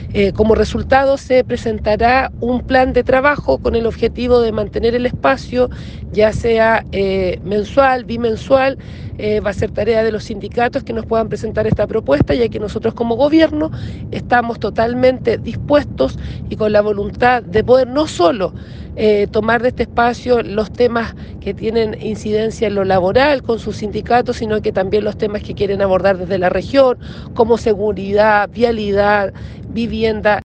Como resultado se presentará un plan de trabajo con el objetivo de mantener el espacio, ya sea mensual, bimensual. Va a ser tarea de los sindicatos que nos puedan presentar esta propuesta, ya que nosotros como gobierno estamos totalmente dispuestos y con la voluntad de poder no solo tomar de este espacio los temas que tienen incidencia en lo laboral con sus sindicatos, sino que también los temas que quieren abordar desde la región, como seguridad, vialidad, vivienda.